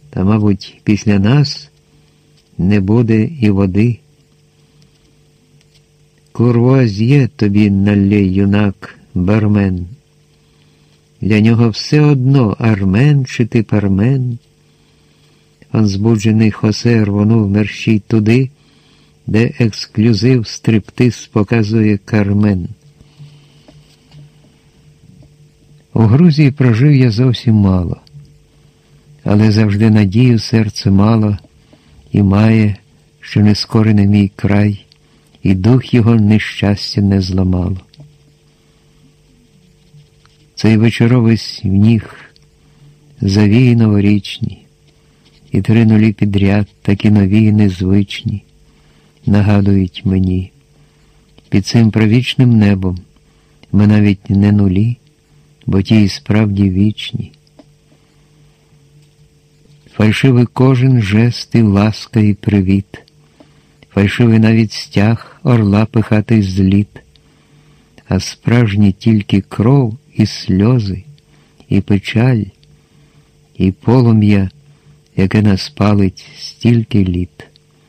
Та, мабуть, після нас не буде і води. Курвуаз'є тобі налє, юнак, бармен. Для нього все одно, армен чи ти пармен. Он збуджений Хосе рвонув мерщій туди, де ексклюзив стриптиз показує Кармен. У Грузії прожив я зовсім мало, але завжди надію серце мало і має, що нескорений мій край, і дух його нещастя не зламало. Цей вечоровий сніг, завії новорічні, і 3 нулі підряд, такі нові і незвичні, нагадують мені. Під цим правічним небом ми навіть не нулі, бо ті і справді вічні. Фальшивий кожен жест і ласка і привіт, фальшивий навіть стяг орла пихатий зліт, а справжні тільки кров і сльози, і печаль, і полум'я, яке нас палить стільки літ.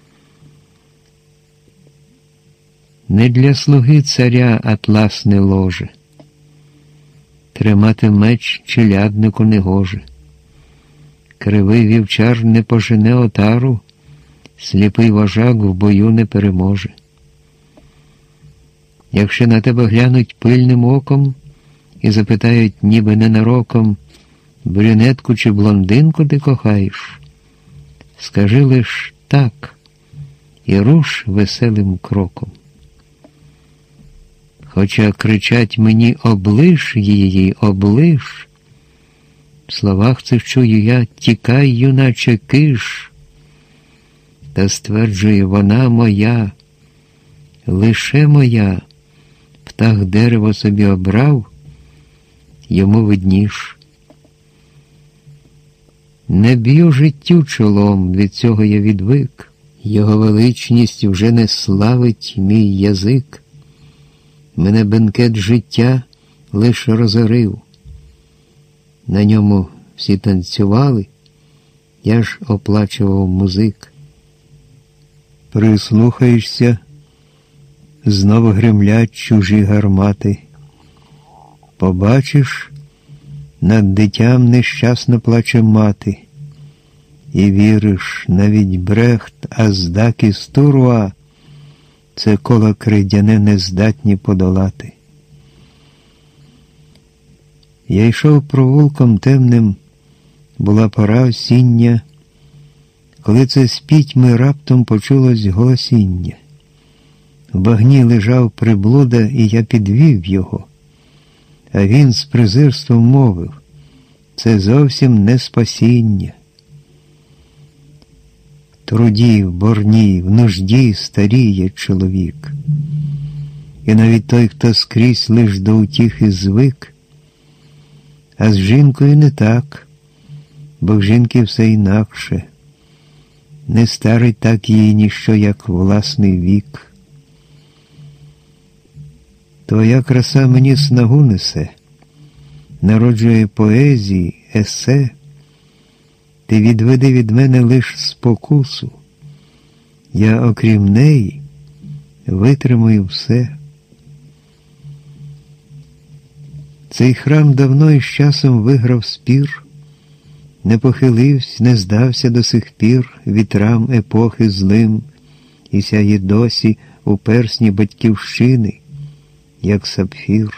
Не для слуги царя атласне ложе, тримати меч челяднику не гоже. Кривий вівчар не пожене отару, сліпий вожак в бою не переможе. Якщо на тебе глянуть пильним оком і запитають ніби ненароком, брюнетку чи блондинку ти кохаєш, скажи лиш так і руш веселим кроком. Хоча кричать мені «облиш її, облиш», в словах цих чую я «тікай, юначе, киш», та стверджує вона моя, лише моя, птах дерево собі обрав, йому видніш. Не б'ю життю чолом, від цього я відвик, його величність вже не славить мій язик. Мене бенкет життя лише розорив. На ньому всі танцювали, я ж оплачував музик. Прислухаєшся, знову гремлять чужі гармати. Побачиш, над дитям нещасно плаче мати. І віриш, навіть Брехт, Аздак і Стуруа це коло крейдяне не здатні подолати. Я йшов провулком темним, була пора осіння, коли це з пітьми раптом почулось голосіння. В багні лежав приблуда, і я підвів його, а він з презирством мовив: це зовсім не спасіння. В труді, в борні, в нужді старіє чоловік. І навіть той, хто скрізь лиш до утіхи звик, а з жінкою не так, бо в жінки все інакше. Не старить так її ніщо, як власний вік. Твоя краса мені снагу несе, народжує поезії, есе. Ти відведи від мене лиш спокусу. Я, окрім неї, витримую все. Цей храм давно із часом виграв спір, не похилився, не здався до сих пір вітрам епохи злим, і сяє досі у персні батьківщини, як сапфір.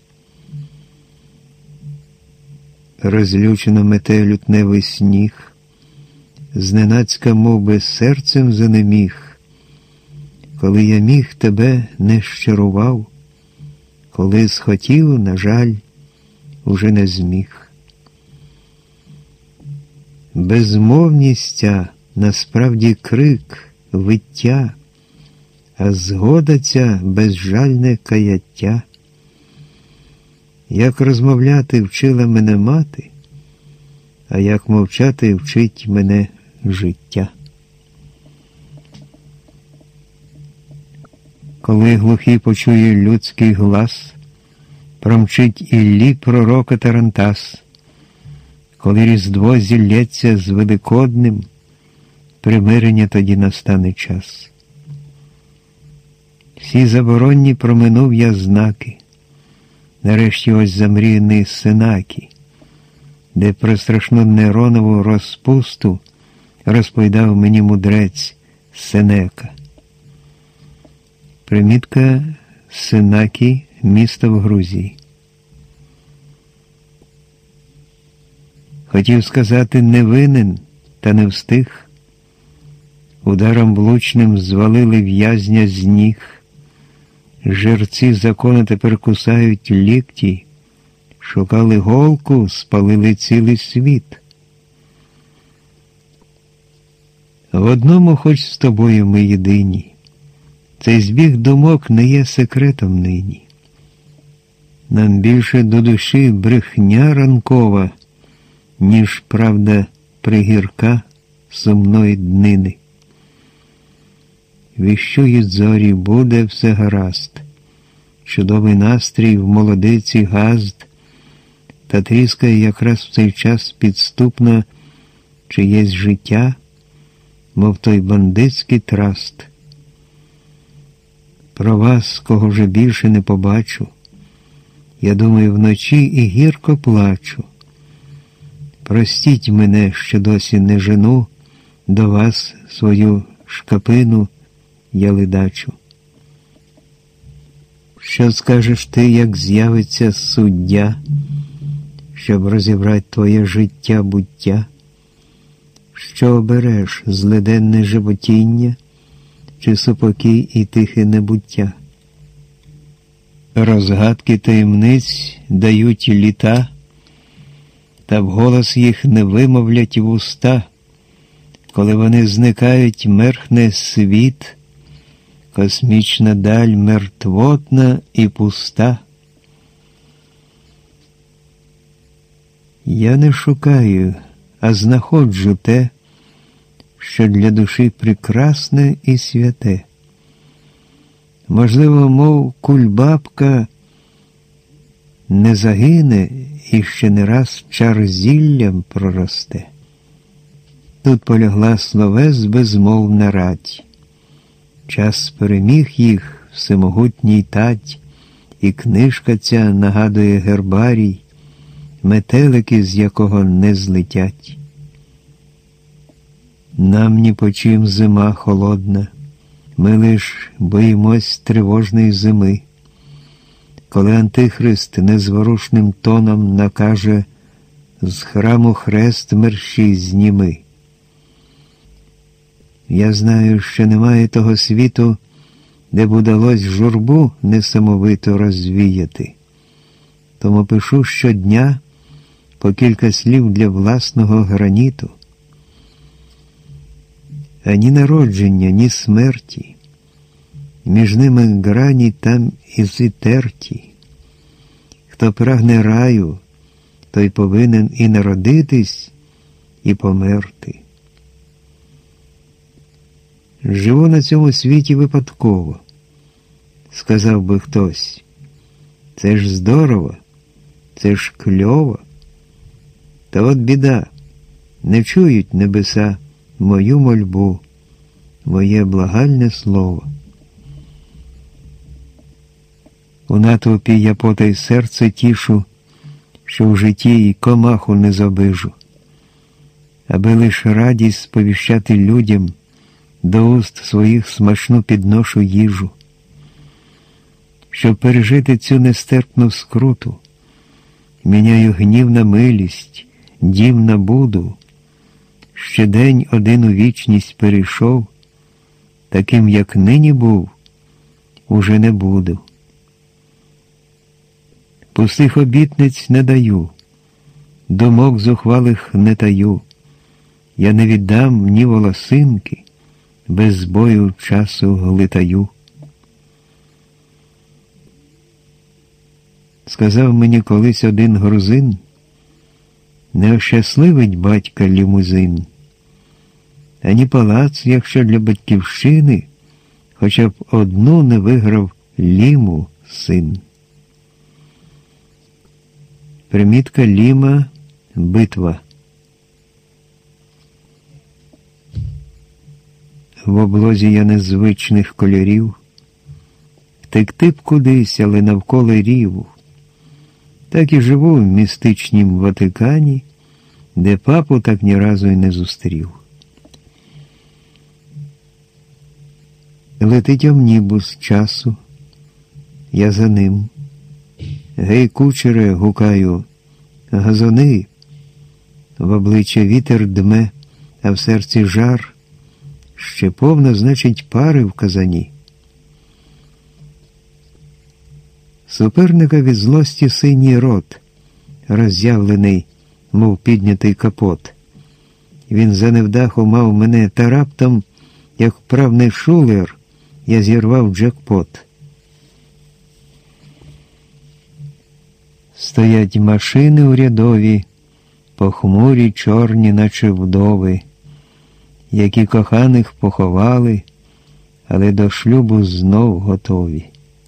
Розлючено мете лютневий сніг, зненацька мов би серцем занеміг, коли я міг тебе не щарував, коли схотів, на жаль, уже не зміг. Безмовність ця насправді крик, виття, а згода ця безжальне каяття. Як розмовляти вчила мене мати, а як мовчати вчить мене життя. Коли глухий почує людський глас, промчить Іллі пророка Тарантас. Коли Різдво зілється з Великоднем, примирення тоді настане час. Всі заборонні проминув я знаки. Нарешті ось замріяний Сенакі, де про страшну Неронову розпусту розповідав мені мудрець Сенека. Примітка: Сенакі – місто в Грузії. Хотів сказати «не винен», та не встиг. Ударом влучним звалили в'язня з ніг. Жерці закону тепер кусають лікті. Шукали голку, спалили цілий світ. В одному хоч з тобою ми єдині. Цей збіг думок не є секретом нині. Нам більше до душі брехня ранкова, ніж правда пригірка сумної днини. Віщують зорі, буде все гаразд. Чудовий настрій в молодиці газд, та тріскає якраз в цей час підступно чиєсь життя, мов той бандитський траст. Про вас, кого вже більше не побачу, я думаю вночі і гірко плачу. Простіть мене, що досі не жену до вас свою шкапину я ледачу. Що скажеш ти, як з'явиться суддя, щоб розібрати твоє життя-буття? Що обереш, злиденне животіння, чи супокій і тихе небуття? Розгадки таємниць дають літа, та вголос їх не вимовлять вуста. Коли вони зникають, мерхне світ, космічна даль мертвотна і пуста. Я не шукаю, а знаходжу те, що для душі прекрасне і святе. Можливо, мов кульбабка не загине і ще не раз чар зіллям проросте. Тут полягла словес безмовна рать. Час переміг їх всемогутній тать, і книжка ця нагадує гербарій, метелики, з якого не злетять. Нам ні по чим зима холодна, ми лиш боїмось тривожної зими. Коли Антихрист незворушним тоном накаже «З храму хрест мерщій зніми». Я знаю, що немає того світу, де б удалось журбу несамовито розвіяти. Тому пишу щодня по кілька слів для власного граніту. Ані народження, ні смерті, між ними грані там і зітерті. Хто прагне раю, той повинен і народитись, і померти. Живу на цьому світі випадково, сказав би хтось. Це ж здорово, це ж кльово. Та от біда, не чують небеса мою мольбу, моє благальне слово. У натовпі я потай серце тішу, що в житті й комаху не забижу, аби лиш радість сповіщати людям, до уст своїх смачну підношу їжу. Щоб пережити цю нестерпну скруту, міняю гнів на милість, дім на буду. Ще день один у вічність перейшов, таким, як нині був, уже не буду. Пустих обітниць не даю, думок зухвалих не таю. Я не віддам ні волосинки, без бою часу глитаю. Сказав мені колись один грузин, не ощасливить батька лімузин, ані палац, якщо для батьківщини хоча б одну не виграв ліму син. Примітка ліма – битва. в облозі я незвичних кольорів, втекти б кудись, але навколо рів. Так і живу в містичнім Ватикані, де папу так ні разу й не зустрів. Летить омнібус часу, я за ним. Гей, кучере, гукаю, газони. В обличчя вітер дме, а в серці жар. Ще повно, значить, пари в казані. Суперника від злості синій рот, роззявлений, мов піднятий капот. Він за невдаху мав мене, та раптом, як вправний шулер, я зірвав джекпот. Стоять машини урядові, похмурі, чорні, наче вдови, які коханих поховали, але до шлюбу знов готові.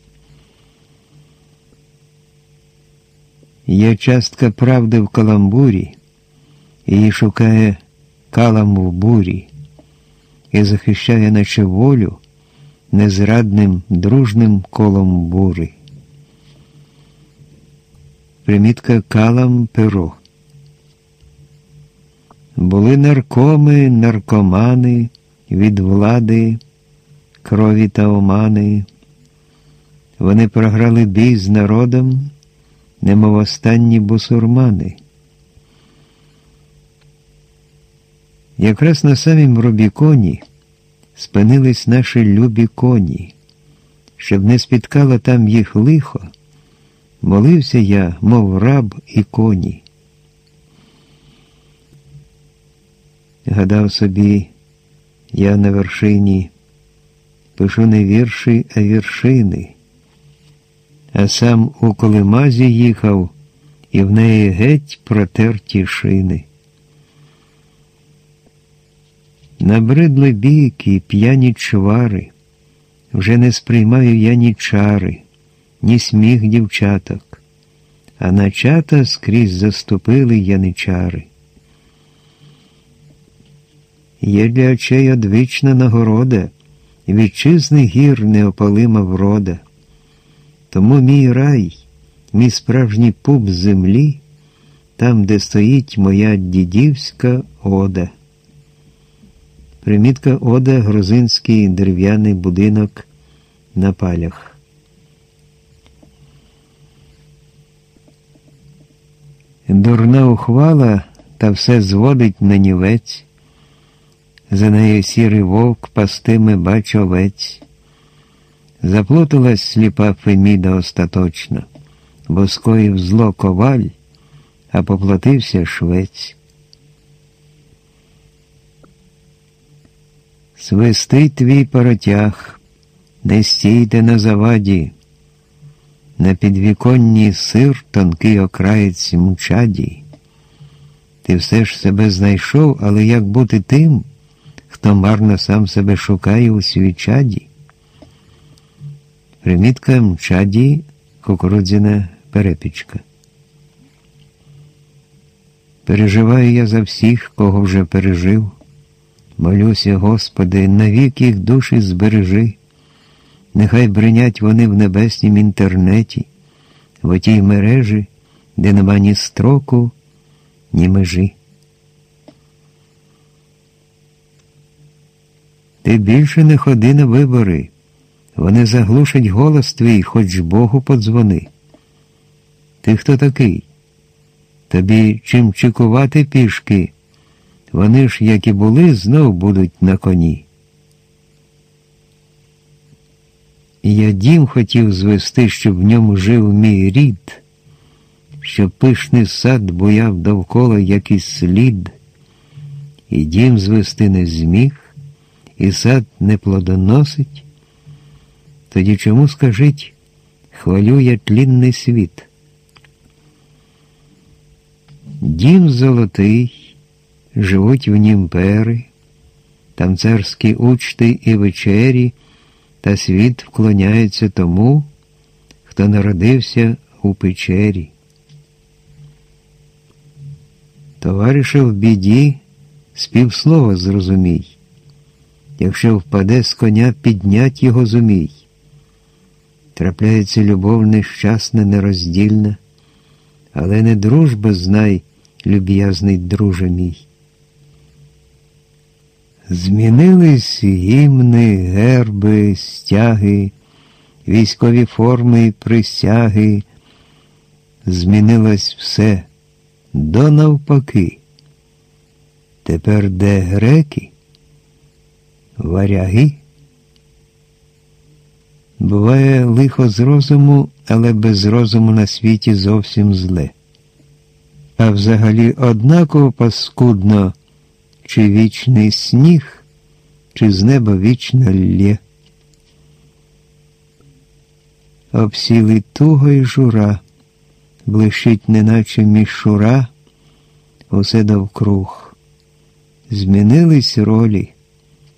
Є частка правди в каламбурі, її шукає калам в бурі і захищає наче волю незрадним дружним колом бури. Примітка калам перо. Були наркоми, наркомани, від влади, крові та омани. Вони програли бій з народом, немов останні бусурмани. Якраз на самім Рубіконі спинились наші любі коні. Щоб не спіткало там їх лихо, молився я, мов раб і коні. Гадав собі, я на вершині, пишу не вірші, а віршини. А сам у колимазі їхав, і в неї геть протерті шини. Набридли бійки, п'яні чвари, вже не сприймаю я ні чари, ні сміх дівчаток, а на чата скрізь заступили яничари. Є для очей одвічна нагорода, вітчизни гір неопалима врода. Тому мій рай, мій справжній пуп землі, там, де стоїть моя дідівська ода. Примітка ода – грузинський дерев'яний будинок на палях. Дурна ухвала, та все зводить на нівець. За нею сірий вовк пастиме бач овець. Заплуталась сліпа Феміда остаточно, бо скоїв зло коваль, а поплатився швець. Свистить твій паротяг, не стійте на заваді, на підвіконні сир тонкий окраєць мчаді. Ти все ж себе знайшов, але як бути тим, хто марно сам себе шукає у свічаді? Примітка мчаді – кукурудзяна перепічка. Переживаю я за всіх, кого вже пережив. Молюся, Господи, навік їх душі збережи. Нехай бринять вони в небеснім інтернеті, в отій мережі, де нема ні строку, ні межі. Ти більше не ходи на вибори. Вони заглушать голос твій, хоч Богу подзвони. Ти хто такий? Тобі чим чекувати пішки? Вони ж, як і були, знов будуть на коні. Я дім хотів звести, щоб в ньому жив мій рід, щоб пишний сад буяв довкола, як і слід. І дім звести не зміг, і сад не плодоносить. Тоді чому, скажіть, хвалю я тлінний світ? Дім золотий, живуть в нім пери, там царські учти і вечері, та світ вклоняється тому, хто народився у печері. Товариша в біді, співслова зрозумій. Якщо впаде з коня, піднять його зумій. Трапляється любов нещасна, нероздільна, але не дружба, знай, люб'язний друже мій. Змінились гімни, герби, стяги, військові форми і присяги. Змінилось все до навпаки. Тепер де греки? Варяги? Буває лихо з розуму, але без розуму на світі зовсім зле. А взагалі однаково паскудно, чи вічний сніг, чи з неба вічна лє. Обсіли туго й жура, блищить неначе мішура, усе довкруг. Змінились ролі.